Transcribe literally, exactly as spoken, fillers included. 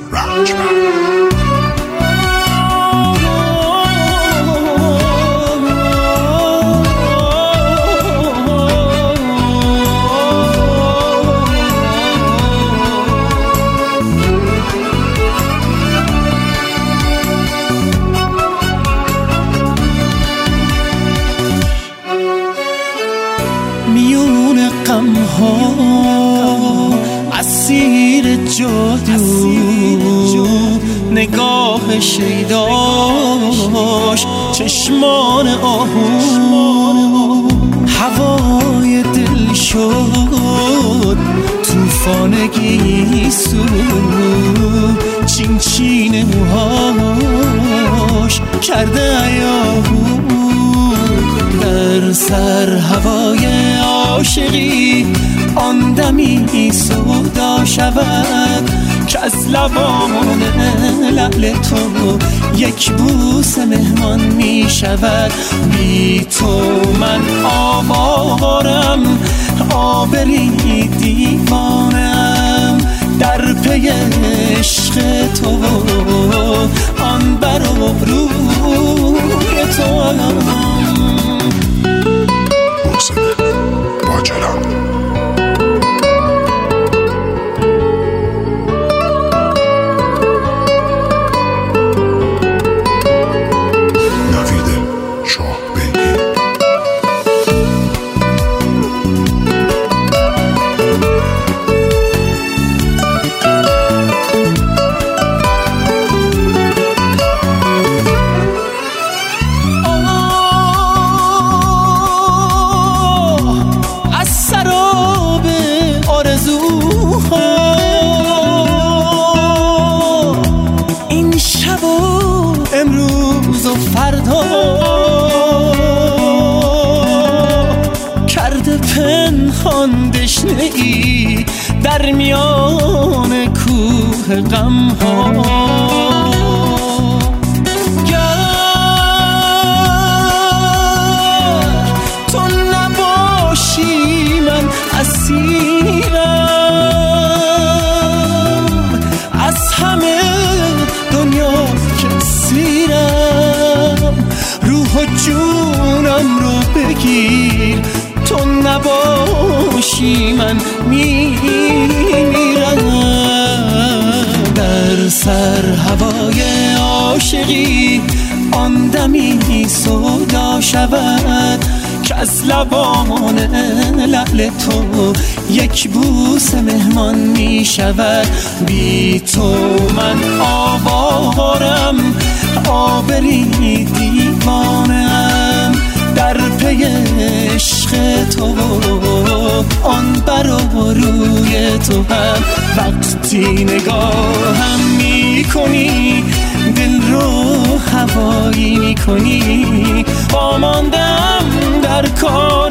میون غم ها اسیر جادو نگاه شیداش چشمان آهو هوای دل شد توفان گیسو چین چین موهاش کرده ایاهو در سر هوای عاشقی آن دمی سودا شود که از لبان لعل تو یک بوس مهمان می شود. بی تو من آوارم آبری دیوانم در پی عشق تو آن بر روی تو امروز و فردا کرده پنهان دشنه ای در میان کوه غم ها. گر تو نباشی من اسیرم از همه دنیا روح و جونم رو بگیر تو نباشی من میمیرم. در سر هوای عاشقی آن دمی سودا شود که از لبان لعل تو یک بوس مهمان می شود. بی تو من آوارم آبری دیوانم در پی عشق تو آن بر روی تو هم وقتی نگاهم می کنی دل رو هوایی می کنی با ماندم در کار